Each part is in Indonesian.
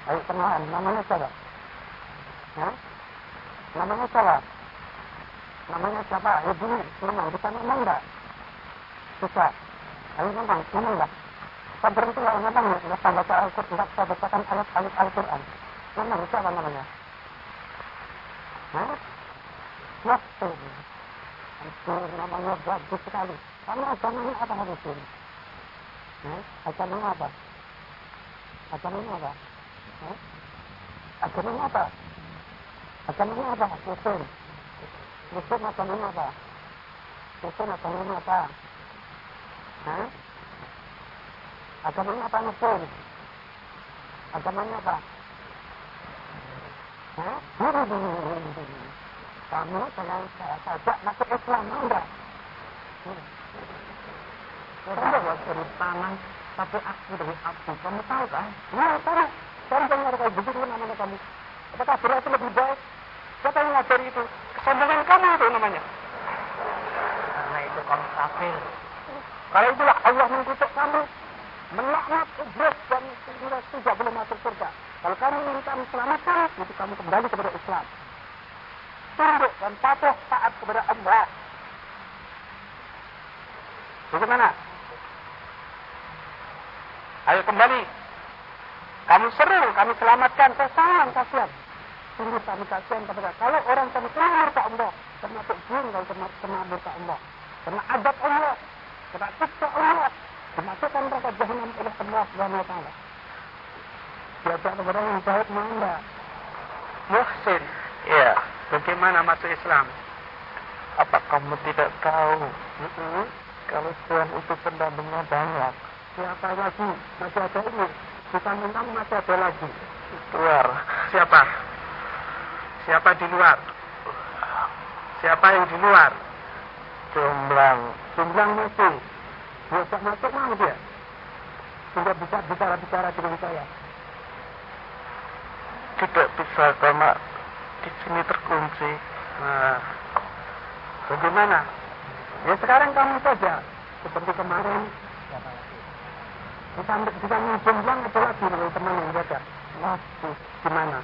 Ayo kenalan, namanya siapa? Hah? Namanya siapa? Namanya siapa? Ayo bunyi, ngomong, bisa ngomong enggak? Bisa. Ayo ngomong enggak? Kita berhenti kalau ngomong, nggak usah baca Al-Quran, nggak usah bacakan ayat-ayat Al-Quran. Ngomong, siapa namanya? Hah? Muhsin. Muhsin, namanya bagus sekali. Kamu agamanya apa Muhsin? Agamanya apa? Agamanya apa? Agamanya apa? Agamanya apa? Muhsin. Muhsin agamanya apa? Muhsin agamanya apa? Hah? Agamanya apa Muhsin? Agamanya apa? Hah? Kamu jangan sajak masuk Islam, enggak? Kamu buat dari tangan tapi aku dari api, kamu tahu kan? Ya, tahu. Sekarang jangan ada kayak begitu namanya kamu. Apakah berarti lebih baik? Siapa yang ngajari itu? Kesombongan kamu itu namanya. Karena itu kamu kafir. Kalau itulah Allah mengutuk kamu, melaknat iblis dan tidak boleh masuk surga. Kalau kamu ingin kamu selamatkan, itu kamu kembali kepada Islam. Tunduk dan patuh taat kepada Allah. Bagaimana? Ayo kembali. Kamu seru, kami selamatkan. Saya sayang, kasihan. Sungguh kami kasihan kepada kalau orang kami kena murka Allah, termasuk jin kalau kena murka Allah, kena adab Allah, kena siksa Allah, dimasukkan neraka jahanam oleh Allah Subhanahu wa taala. Siapa kepada yang jawab mana? Muhsin. Ya, bagaimana masuk Islam? Apa kamu tidak tahu? Kalau Tuhan itu pendampingnya banyak. Siapa lagi? Masih ada ini. Bukan tentang masih ada lagi. Luar. Siapa? Siapa di luar? Siapa yang di luar? Jomblang. Jomblang masih. Dia masuk mau dia. Tidak bisa bicara dengan saya. Tidak bisa karena di sini terkunci. Nah, bagaimana? Ya sekarang kamu saja seperti kemarin. Kita jomblang atau lagi dengan teman yang jaga. Masih di mana?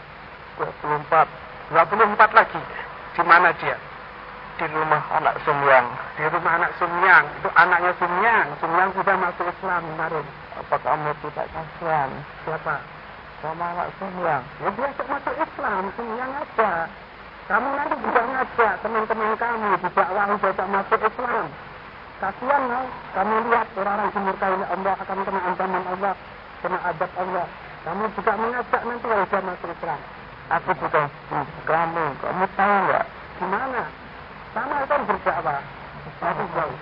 24 lagi. Di mana dia? Di rumah anak Sumyang. Di rumah anak Sumyang. Itu anaknya Sumyang. Sumyang sudah masuk Islam kemarin. Apa kamu tidak kasihan? Siapa? Sama anak Sumyang. Ya dia masuk Islam. Sumyang aja. Kamu nanti juga ngajak teman-teman kamu didakwahi tidak masuk Islam. Kasihan loh. Kamu lihat orang-orang dimurkai oleh Allah akan kena ancaman Allah, kena adab Allah. Kamu juga mengajak nanti kalau dia masuk Islam. Aku bukan kamu tahu nggak? Gimana? Sama kan berdakwah. Tapi jauh.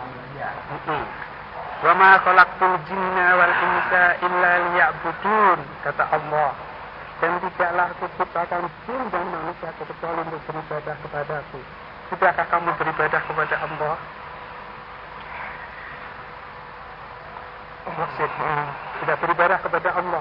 Wa ma khalaqtul jinna wal insa illa liya'budun, kata Allah. Dan tidaklah aku ciptakan jin dan manusia kecuali untuk beribadah kepadaku. Sudahkah kamu beribadah kepada Allah? Maksud sudah beribadah kepada Allah.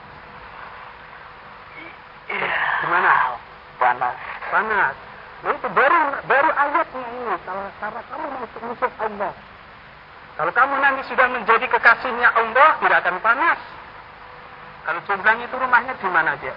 Gimana? Panas. Nah itu baru ayatnya ini. Kalau kamu masuk musuh Allah, kalau kamu nanti sudah menjadi kekasihnya Allah, tidak akan panas. Kalau jomblang itu rumahnya di mana dia?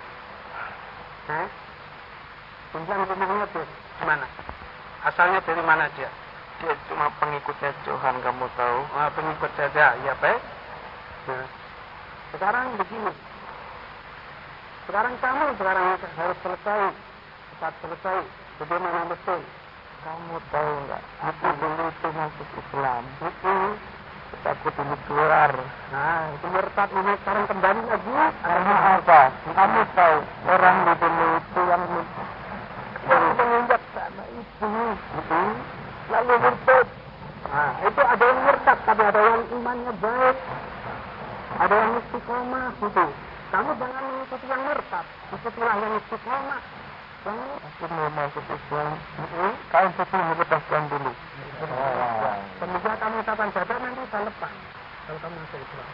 Jomblang rumahnya di mana? Asalnya dari mana dia? Dia cuma pengikutnya Tuhan, kamu tahu. Pengikut saja, ya baik. Nah, sekarang begini. Sekarang kamu harus selesai. Cepat selesai. Bagaimana betul? Kamu tahu nggak? Aku dulu itu masuk Islam. Aku dulu keluar. Nah, itu murtad ini sekarang kembali lagi. Karena apa? Kamu tahu orang dulu itu yang menginjak sama itu. Lalu murtad. Nah, itu ada yang murtad, tapi ada yang imannya baik. Ada yang istiqomah gitu. Kamu jangan mengikuti yang murtad, ikutilah yang istiqomah. Aku mau masuk Islam. Kamu betul melepaskan dulu. Semoga kamu ucapan jadah nanti bisa lepas. Kalau kamu masuk Islam.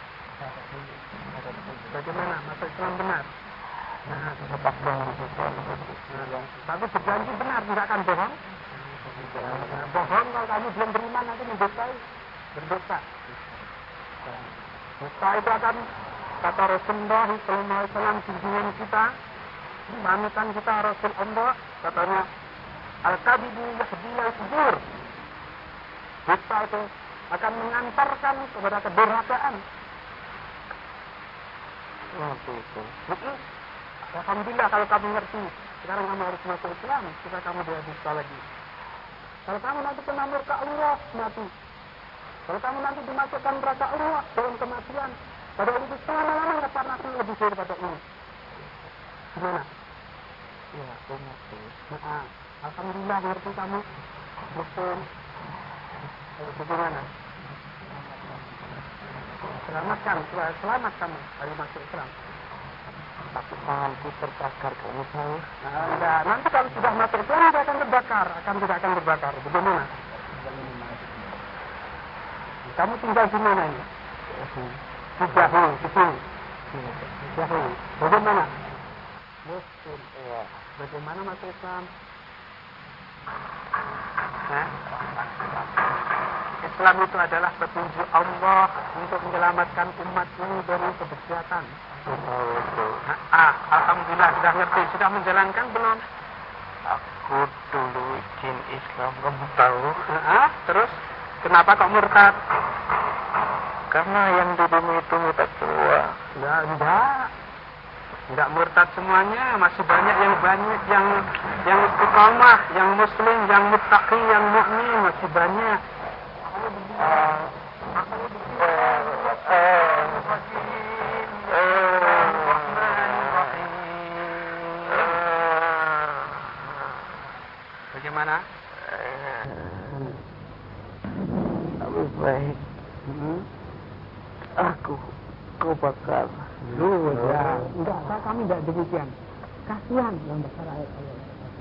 Bagaimana? Masuk Islam benar? Nah, lepas dong. Tapi berjanji benar, tidak akan bohong. Bohong kalau kamu belum beriman nanti mendosai, berdosa. Dosa itu akan Kata Rasulullah SAW junjungan kita, panutan kita Rasulullah, katanya al-kabidu yahdilal fujur. Dusta itu akan mengantarkan kepada kedurhakaan. Seperti itu. Alhamdulillah kalau kamu ngerti. Sekarang kamu harus masuk Islam supaya kamu tidak dusta lagi. Kalau kamu nanti kena murka Allah, mati. Kalau kamu nanti dimasukkan neraka Allah dalam kematian, pada waktu itu selama-lama nggak pernah lebih daripada ini. Gimana? Ya, aku ngerti. Nah, alhamdulillah ngerti kamu. Betul. Bagaimana? Selamat kamu dari masuk Islam. Tapi tanganku terbakar kamu tahu. Nah, enggak. Nanti kalau sudah masuk Islam tidak akan terbakar, tidak akan terbakar. Bagaimana? Kamu tinggal di mana ini? Di Jahul, di sini. Jahul. Bagaimana? Muslim. Ya. Bagaimana masuk Islam? Nah, Islam itu adalah petunjuk Allah untuk menyelamatkan umat ini dari kebejatan. Alhamdulillah sudah ngerti, sudah menjalankan belum? Aku dulu izin Islam, kamu tahu. Terus kenapa kok murtad? Karena yang dirimu itu murtad semua. Ya, enggak murtad semuanya, masih banyak yang istiqamah, yang muslim, yang muttaqi, yang mukmin, masih banyak. Bagaimana? Lebih baik. Kau bakar. Ya. Enggak, kami tidak demikian. Kasihan yang besar ayat Allah.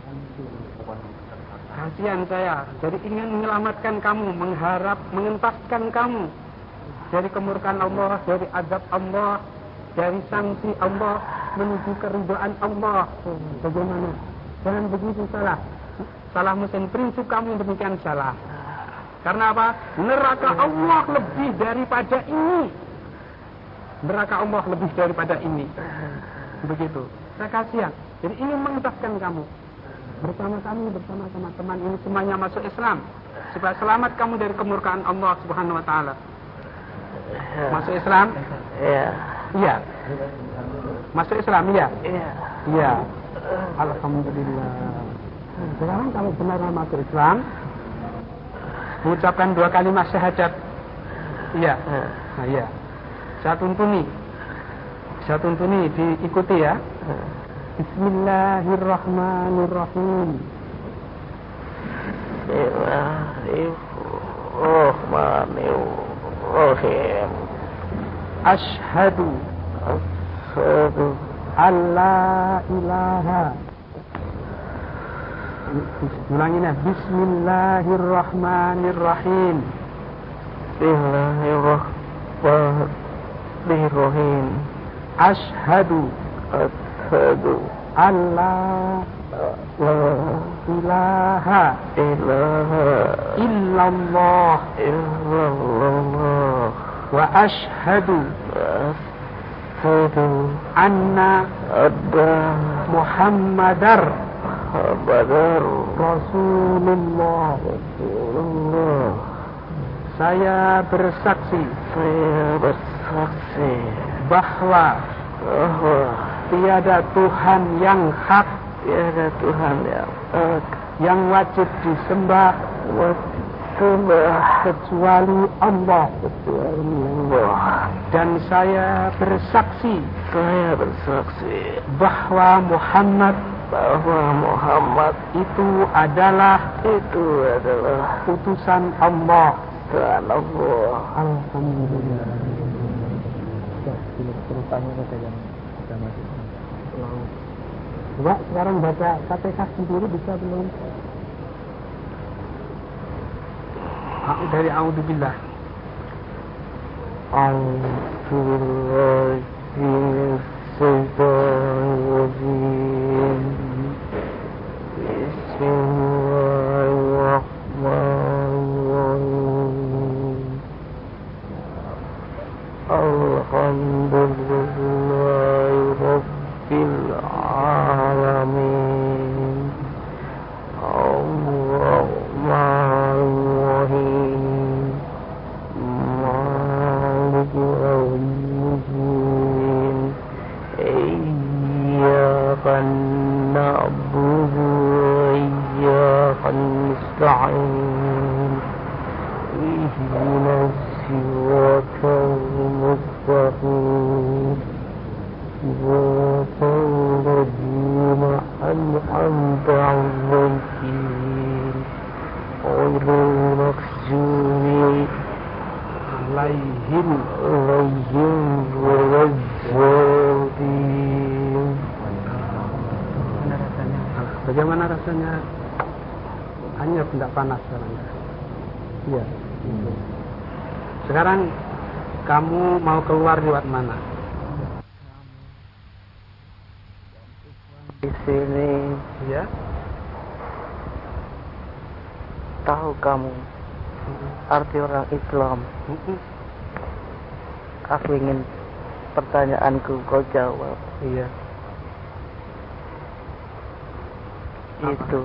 Kasihan saya. Jadi ingin menyelamatkan kamu, mengharap, mengentaskan kamu dari kemurkaan Allah, dari azab Allah, dari sanksi Allah, menuju keridhaan Allah. Bagaimana? Jangan begitu salah. Salah mesin prinsip kamu yang demikian salah. Karena apa? Neraka Allah lebih daripada ini. Neraka Allah lebih daripada ini. Begitu. Saya kasihan. Jadi ingin mengentaskan kamu. Bersama kami, bersama teman-teman ini semuanya masuk Islam. Supaya selamat kamu dari kemurkaan Allah Subhanahu wa Ta'ala. Masuk Islam? Iya. Iya. Masuk Islam? Iya. Iya. Alhamdulillah. Sekarang kalau benar masuk Islam, mengucapkan 2 kalimat syahadat. Iya. Nah, iya. Saya tuntuni diikuti ya. Bismillahirrahmanirrahim. Bismillahirrahmanirrahim. Ashhadu alla ilaha. Ulanginya. Bismillahirrahmanirrahim. Bismillahirrahmanirrahim. Ashhadu alla ilaha illallah wa ashhadu anna Muhammadar Rasulullah. Saya bersaksi bahwa tiada Tuhan yang hak, yang wajib disembah kecuali Allah. Dan saya bersaksi bahwa Muhammad itu adalah utusan Allah. Alhamdulillah. Coba sekarang baca Fatihah sendiri bisa belum? Dari A'udzubillah. A'udzubillahiminasyaitonirrajim. Bismillahirrahmanirrahim. Alhamdulillah. نعبد وإياك نستعين اهدنا الصراط المستقيم صراط الذين أنعمت عليهم غير المغضوب عليهم ولا الضالين. Bagaimana rasanya? Hanya tidak panas sekarang. Iya. Sekarang kamu mau keluar lewat mana? Di sini. Ya. Tahu kamu arti orang Islam? Aku ingin pertanyaanku kau jawab. Iya. Itu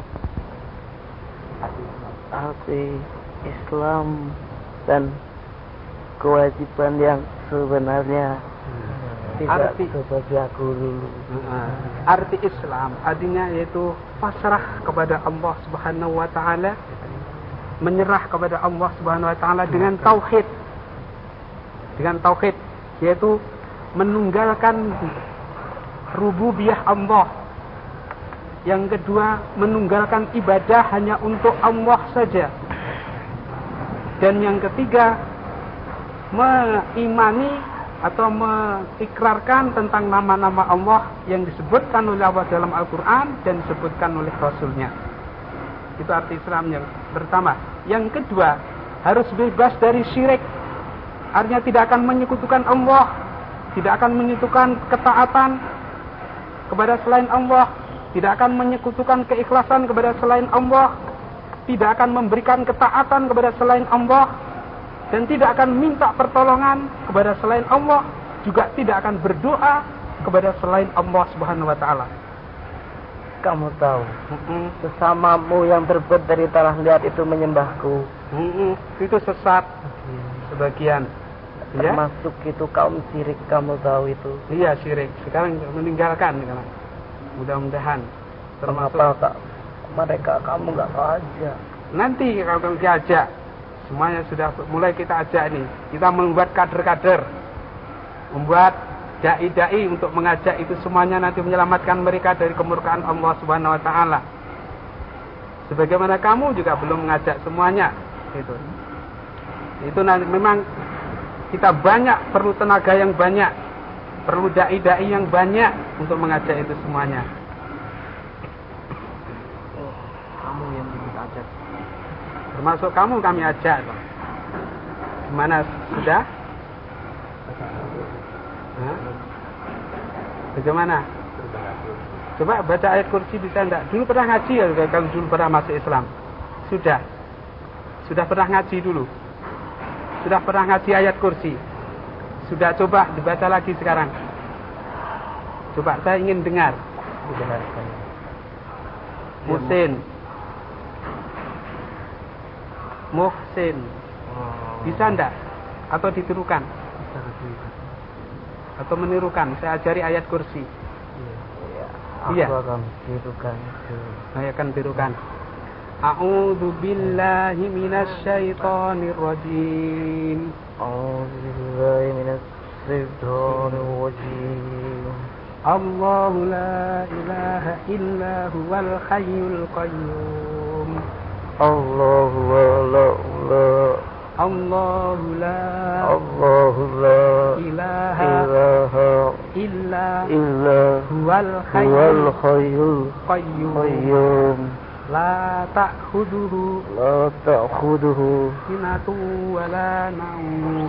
arti Islam dan kewajiban yang sebenarnya. Tidak seperti aku dulu. Arti Islam artinya yaitu pasrah kepada Allah Subhanahu wa taala, menyerah kepada Allah Subhanahu wa taala dengan tauhid. Dengan tauhid yaitu menunggalkan rububiyah Allah. Yang kedua, menunggalkan ibadah hanya untuk Allah saja. Dan yang ketiga, mengimani atau mengikrarkan tentang nama-nama Allah yang disebutkan oleh Allah dalam Al-Quran dan disebutkan oleh Rasulnya. Itu arti Islam yang pertama. Yang kedua, harus bebas dari syirik. Artinya tidak akan menyekutukan Allah, tidak akan menyekutukan ketaatan kepada selain Allah, tidak akan menyekutukan keikhlasan kepada selain Allah, tidak akan memberikan ketaatan kepada selain Allah, dan tidak akan minta pertolongan kepada selain Allah, juga tidak akan berdoa kepada selain Allah Subhanahu wa taala. Kamu tahu, sesamamu yang terbuat dari tanah liat itu menyembahku. Itu sesat sebagian. Termasuk itu kaum syirik, kamu tahu itu. Iya, syirik. Sekarang meninggalkan sekarang. Mudah-mudahan. Kenapa mereka kamu nggak ajak? Nanti kalau kamu diajak, semuanya sudah mulai kita ajak nih. Kita membuat kader-kader, membuat dai-dai untuk mengajak itu semuanya nanti menyelamatkan mereka dari kemurkaan Allah Subhanahu wa taala. Sebagaimana kamu juga belum mengajak semuanya. Itu nanti memang kita banyak, perlu tenaga yang banyak, perlu dai-dai yang banyak untuk mengajak itu semuanya. Kamu yang diajak. Termasuk kamu kami ajak. Gimana, sudah? Bagaimana? Coba baca ayat kursi bisa enggak? Dulu pernah ngaji ya, kalau dulu pernah masuk Islam. Sudah pernah ngaji dulu. Sudah pernah ngaji ayat kursi. Sudah coba dibaca lagi sekarang. Coba saya ingin dengar. Muhsin. Bisa enggak? Atau ditirukan? Atau menirukan? Saya ajari ayat kursi. Iya. Aku akan tirukan. Saya akan tirukan. A'udzu billahi minasy syaithanir rajim. A'udzu billahi minasy syaithanir rajim. Allahu la ilaha illa huwal hayyul qayyum. Allahu la ilaha illa huwal hayyul qayyum. La ta'khuduhu sinatu wa la na'um.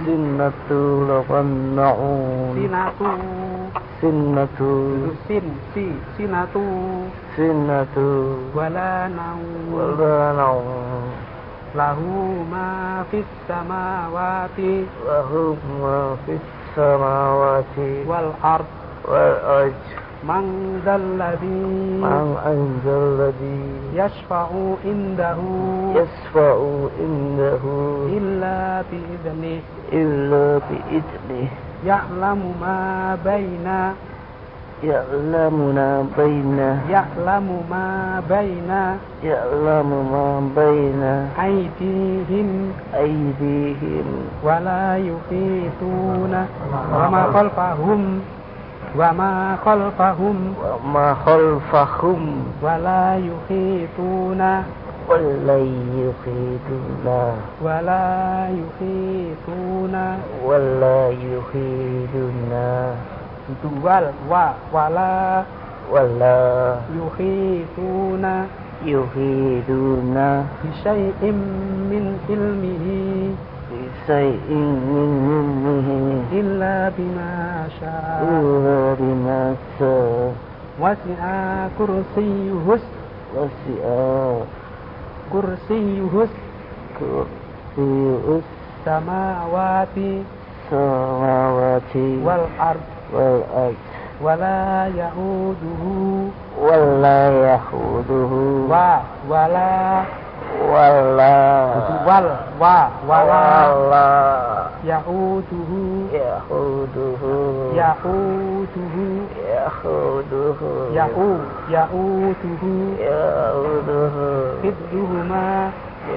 Sinatu wa la na'um. Lahu ma fis samawati wal ard. Man dzalladzi yashfa'u indahu illa bi'idnih. Ya'lamu ma baina Ya'lamu ma baina aydihim wala yuhituna wa ma khalfahum wala yuhituna itu wala yuhiduna bisyai'in min ilmihi illa bima syaa wasi'a kursiyuhus samawati wal ard wala ya'uduhu hifdhuhuma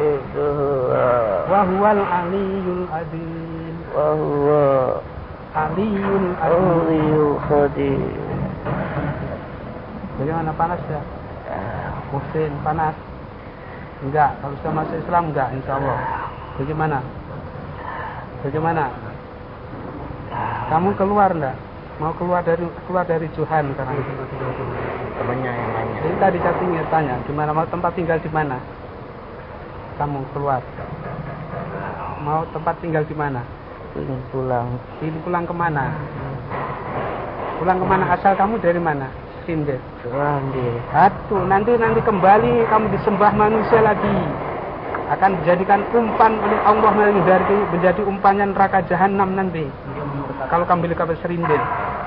wa huwal aliyyul azim Aliyul Qadir. Bagaimana, panas ya? Muhsin, panas? Enggak, kalau sudah masuk Islam enggak, insya Allah. Bagaimana? Kamu keluar enggak? Mau keluar dari Johan sekarang? Temannya yang nanya. Jadi tadi chattingnya tanya, gimana, mau tempat tinggal di mana? Kamu keluar. Mau tempat tinggal di mana? Ingin pulang kemana? Pulang kemana? Asal kamu dari mana? Sinde. Aduh, nanti kembali kamu disembah manusia lagi. Akan dijadikan umpan oleh Allah menjadi umpannya neraka jahanam nanti. Kalau kamu beli serindel,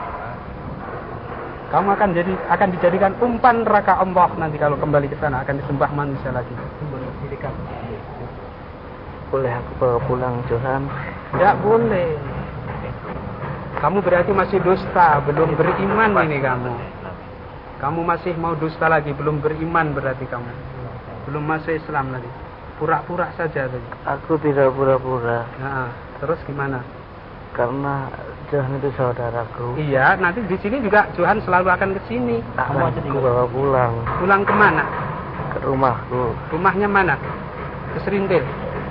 kamu akan dijadikan umpan neraka Allah nanti kalau kembali ke sana, akan disembah manusia lagi. Boleh aku bawa pulang, Johan? Tidak boleh. Kamu berarti masih dusta, belum beriman ini kamu. Kamu masih mau dusta lagi, belum beriman berarti kamu. Belum masuk Islam lagi. Pura-pura saja tadi. Aku tidak pura-pura. Nah, terus gimana? Karena Johan itu saudaraku. Iya, nanti di sini juga Johan selalu akan ke sini. Kamu bawa pulang. Pulang kemana? Ke rumahku. Rumahnya mana? Ke Serindil.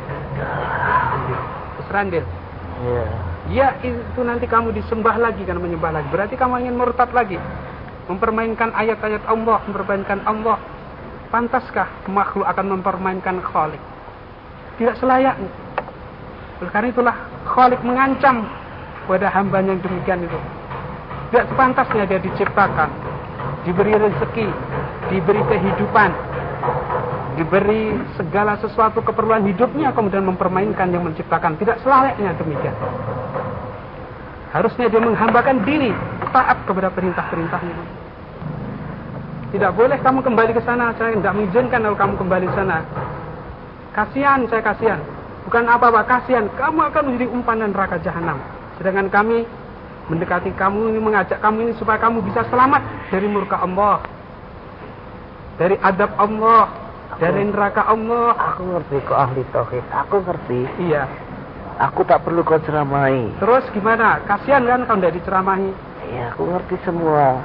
Serandil. Iya. Ya, itu nanti kamu disembah lagi, kan menyembah lagi. Berarti kamu ingin murtad lagi, mempermainkan ayat-ayat Allah, mempermainkan Allah. Pantaskah makhluk akan mempermainkan Khalik? Tidak selayaknya. Oleh karena itulah Khalik mengancam pada hambanya yang demikian itu. Tidak sepantasnya dia diciptakan, diberi rezeki, diberi kehidupan, diberi segala sesuatu keperluan hidupnya, kemudian mempermainkan yang menciptakan. Tidak selayaknya demikian. Harusnya dia menghambakan diri, taat kepada perintah-perintahnya. Tidak boleh kamu kembali ke sana. Saya tidak mengizinkan kalau kamu kembali ke sana. Kasihan, saya kasihan. Bukan apa-apa, kasihan. Kamu akan menjadi umpanan neraka jahanam. Sedangkan kami mendekati kamu ini, mengajak kamu ini supaya kamu bisa selamat dari murka Allah, dari adab Allah, dari neraka Allah. Aku ngerti kok ahli tauhid. Aku ngerti. Iya. Aku tak perlu kau ceramahi. Terus gimana? Kasihan kan kalau tidak diceramahi. Iya, aku ngerti semua.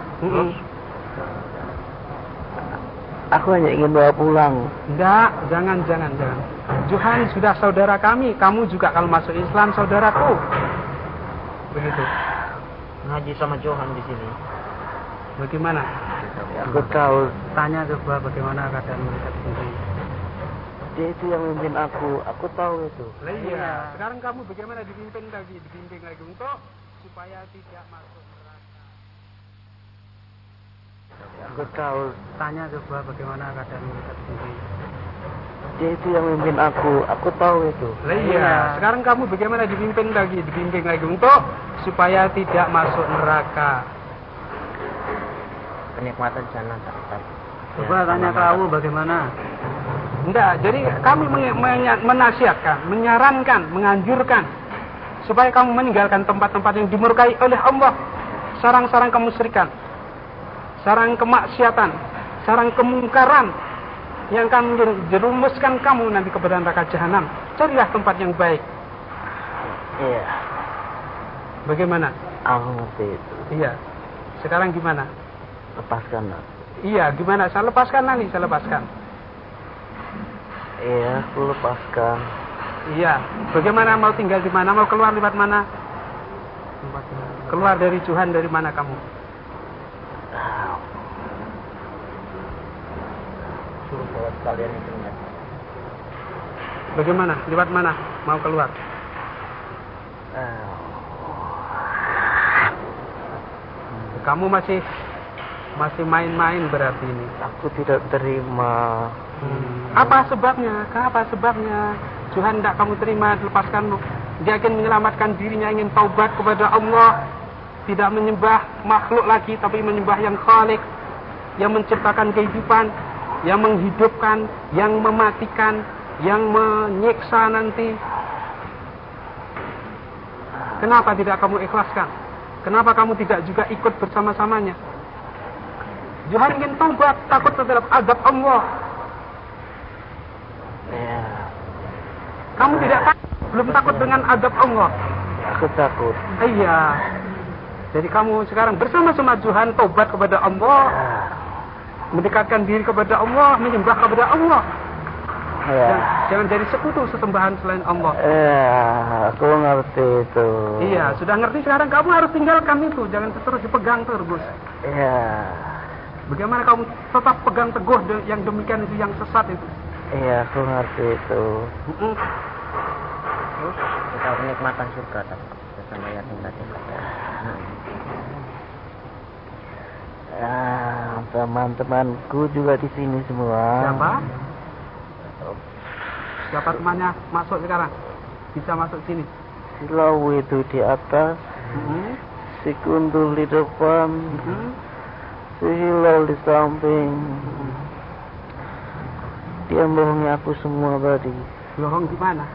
Aku hanya ingin bawa pulang. Enggak, jangan. Johan sudah saudara kami. Kamu juga kalau masuk Islam saudaraku. Begitu. Ngaji sama Johan di sini. Bagaimana? Aku tahu. Tanya coba bagaimana keadaan mereka sendiri. Dia itu yang memimpin aku tahu itu. Iya. Sekarang kamu bagaimana dibimbing lagi untuk supaya tidak masuk neraka. Aku tahu. Tanya coba bagaimana keadaan mereka sendiri. Dia itu yang memimpin aku tahu itu. Iya. Sekarang kamu bagaimana dibimbing lagi untuk supaya tidak masuk neraka. Kenikmatan jalan tak. Coba tanya kamu bagaimana? Enggak, jadi kami menasihatkan, menyarankan, menganjurkan supaya kamu meninggalkan tempat-tempat yang dimurkai oleh Allah, sarang-sarang kemusyrikan. sarang kemaksiatan, sarang kemungkaran yang akan jerumuskan kamu nanti kepada neraka jahanam. Carilah tempat yang baik. Iya. Bagaimana? Aku ngerti itu. Iya. Sekarang gimana? Lepaskan. Iya, gimana? Saya lepaskan nanti, saya lepaskan. Iya, aku lepaskan. Iya. Bagaimana, mau tinggal di mana? Mau keluar lewat mana? Keluar dari Tuhan dari mana kamu? Suruh bawa sekalian itu. Bagaimana? Lewat mana? Mau keluar? Kamu masih main-main berarti ini. Aku tidak terima. Apa sebabnya? Kenapa sebabnya? Tuhan tidak kamu terima, lepaskanmu. Dia ingin menyelamatkan dirinya, ingin taubat kepada Allah. Tidak menyembah makhluk lagi, tapi menyembah yang Khalik, yang menciptakan kehidupan, yang menghidupkan, yang mematikan, yang menyiksa nanti. Kenapa tidak kamu ikhlaskan? Kenapa kamu tidak juga ikut bersama-samanya? Tuhan ingin taubat, takut terhadap azab Allah. Ya. Kamu tidak takut, belum takut dengan azab Allah. Aku takut. Iya. Jadi kamu sekarang bersama-sama Tuhan taubat kepada Allah, mendekatkan diri kepada Allah, menyembah kepada Allah. Ya. Jangan jadi sekutu sesembahan selain Allah. Ya, aku ngerti itu. Iya, sudah ngerti sekarang kamu harus tinggalkan itu, jangan terus dipegang terus. Iya. Bagaimana kamu tetap pegang teguh yang demikian itu, yang sesat itu? Iya, aku ngerti itu. Terus kita kenikmatan surga bersama yatim tadi. Teman-temanku juga di sini semua. Siapa? Siapa temannya masuk sekarang? Bisa masuk sini. Si Lawu itu di atas, si Gundul di depan, si Hilal di samping. Dia bohongi aku semua tadi. Bohong di mana?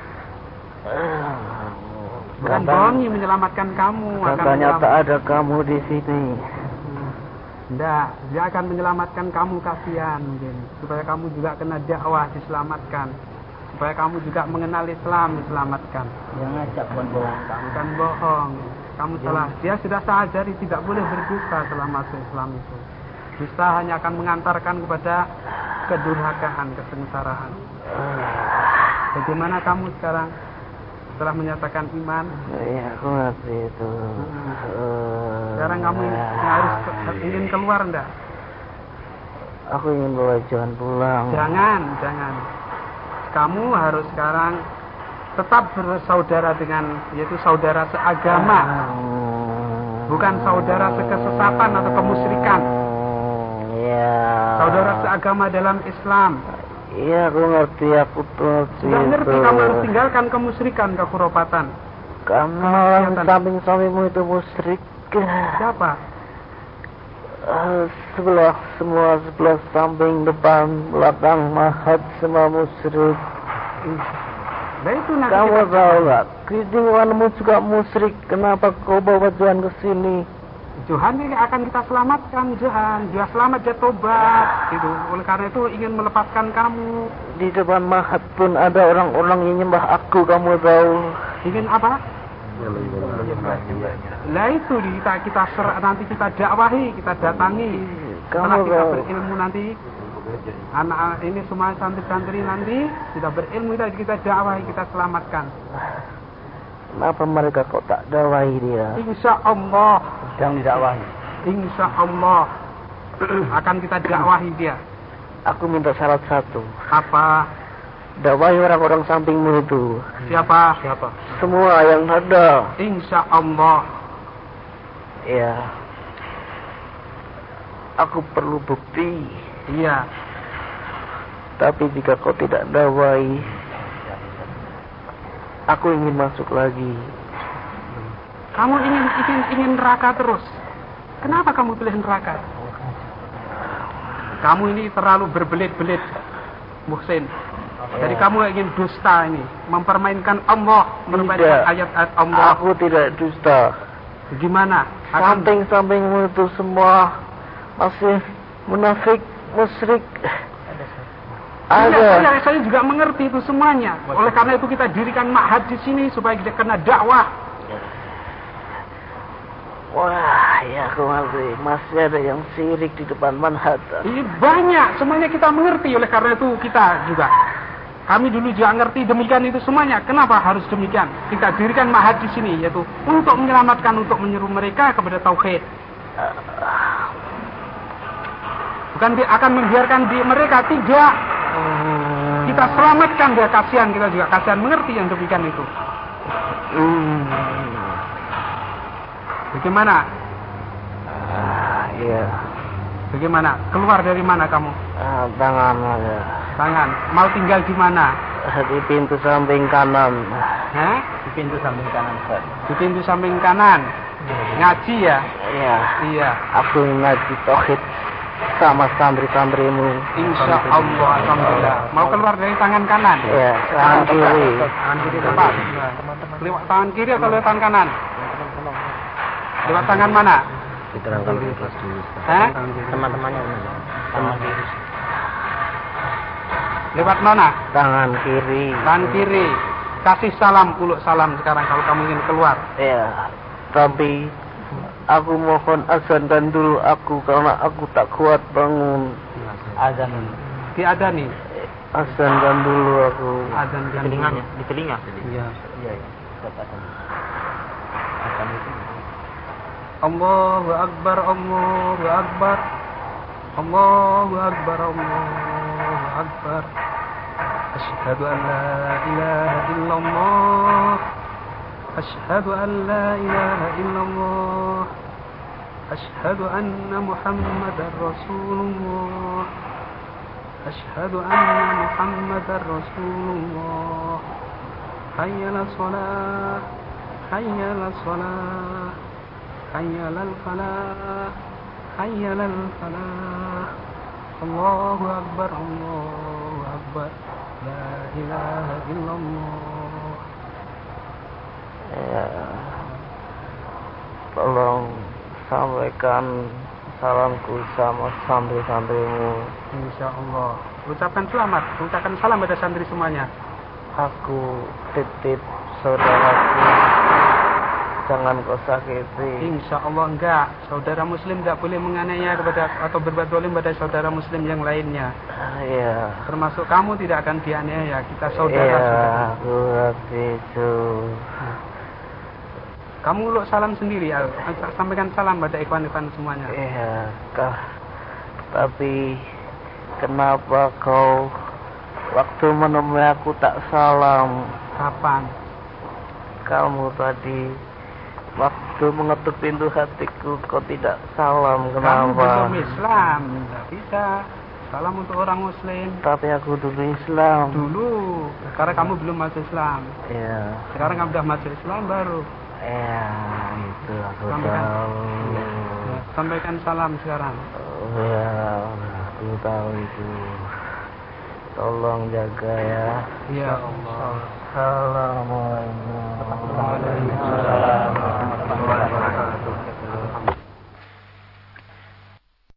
Bukan bohongi, menyelamatkan kamu. Katanya tak ada kamu di sini. Tidak, dia akan menyelamatkan kamu, kasihan mungkin. Supaya kamu juga kena dakwah, diselamatkan. Supaya kamu juga mengenal Islam, diselamatkan. Yang ngajak bukan bohong. Bukan bohong. Kamu salah. Dia sudah saya ajari tidak boleh berdusta setelah masuk Islam itu. Dusta hanya akan mengantarkan kepada kedurhakaan, kesengsaraan. Bagaimana kamu sekarang setelah menyatakan iman? Iya, aku ngerti itu. Sekarang kamu harus ingin keluar enggak? Aku ingin bawa Johan pulang. Jangan. Kamu harus sekarang tetap bersaudara dengan, yaitu saudara seagama. Bukan saudara sekesesatan atau kemusyrikan. Iya. Saudara seagama dalam Islam. Iya, aku ngerti, aku tuh Sudah ngerti, kamu harus tinggalkan kemusyrikan, kekurupatan. Karena orang samping-sampingmu itu musyrik. Siapa? Sebelah samping, depan, belakang, mahat, semua musyrik. Nah itu nanti kamu tahu nggak? Kejiwaanmu juga musyrik. Kenapa kau bawa Tuhan ke sini? Tuhan ini akan kita selamatkan, Tuhan. Dia selamat, dia tobat. Gitu. Oleh karena itu ingin melepaskan kamu. Di depan mahat pun ada orang-orang yang nyembah aku, kamu tahu. Ingin apa? Lah itu kita nanti kita dakwahi, kita datangi. Setelah kita berilmu nanti, anak ini semua santri-santri nanti sudah berilmu, kita dakwahi, kita selamatkan. Kenapa mereka kok tak dakwahi dia? Insya Allah. Yang didakwahi. Insya Allah akan kita dakwahi dia. Aku minta syarat satu. Apa? Dakwahi orang-orang sampingmu itu. Siapa? Semua yang ada. Insya Allah. Ya. Aku perlu bukti. Iya. Tapi jika kau tidak dakwahi, aku ingin masuk lagi. Kamu ingin neraka terus. Kenapa kamu pilih neraka? Kamu ini terlalu berbelit-belit, Muhsin. Jadi kamu ingin dusta ini, mempermainkan Allah, mempermainkan ayat-ayat Allah. Aku tidak dusta. Gimana? Samping-sampingmu itu semua masih munafik, musyrik. Ada. Saya juga mengerti itu semuanya. Oleh karena itu kita dirikan ma'had di sini supaya kita kena dakwah. Wah, ya aku ngerti. Masih ada yang syirik di depan manhaj. Banyak, semuanya kita mengerti. Oleh karena itu kita juga. Kami dulu juga ngerti demikian itu semuanya. Kenapa harus demikian? Kita dirikan ma'had di sini, yaitu untuk menyelamatkan, untuk menyeru mereka kepada tauhid. Bukan akan membiarkan di mereka, tidak. Kita selamatkan dia, kasihan, kita juga kasihan mengerti yang demikian itu. Bagaimana? Iya. Bagaimana? Keluar dari mana kamu? Tangan aja. Tangan. Mau tinggal di mana? Di pintu samping kanan. Hah? Di pintu samping kanan, Pak. Di pintu samping kanan. Ngaji ya? Iya. Iya. Aku ngaji tauhid sama santri-santrimu. Insya Allah, alhamdulillah. Mau keluar dari tangan kanan? Iya, tangan kiri. Tangan kiri tepat. Lewat tangan kiri atau lewat tangan kanan? Lewat tangan mana? Diterangkan di kelas dulu. Hah? Teman-temannya tangan kiri. Lewat mana? Tangan kiri. Tangan kiri. Kasih salam, uluk salam sekarang kalau kamu ingin keluar. Iya. Tapi aku mohon azankan dulu aku karena aku tak kuat bangun. Azan. Diadani. Azankan dulu aku. Azankan di telinganya, di telinga. Iya. Iya. Azan itu. Allahu Akbar, Allahu Akbar, Allahu Akbar, Allahu Akbar. Asyhadu an la ilaha illallah. Asyhadu an la ilaha illallah. Asyhadu anna Muhammadar Rasulullah. Asyhadu anna Muhammadar Rasulullah. Hayya 'alas shalah. Hayya 'alas shalah. Hayya 'alal falah. Hayya 'alal falah. Allahu Akbar, Allahu Akbar. La ilaha illallah. Ya. Tolong sampaikan salamku sama santri-santrimu. Insyaallah. Ucapkan selamat, ucapkan salam pada santri semuanya. Aku titip saudaraku, jangan kau sakiti. Insyaallah enggak. Saudara muslim enggak boleh menganiaya kepada atau berbuat zalim pada saudara muslim yang lainnya. Iya. Termasuk kamu tidak akan dianiaya. Kita saudara. Iya, aku ngerti itu. Kamu uluk salam sendiri, Al. Sampaikan salam pada ikhwan-ikhwan semuanya. Iya, kah. Tapi kenapa kau waktu menemui aku tak salam? Kapan? Kamu tadi waktu mengetuk pintu hatiku kau tidak salam. Kenapa? Kamu belum Islam, tidak bisa. Salam untuk orang muslim. Tapi aku dulu Islam. Dulu, karena kamu belum masuk Islam. Iya. Sekarang kamu sudah masuk Islam baru. Iya, itu aku Sampaikan. tahu. Ya, sampaikan salam sekarang. Iya, aku tahu itu. Tolong jaga ya. Ya Allah. Assalamualaikum. Waalaikumsalam warahmatullahi wabarakatuh.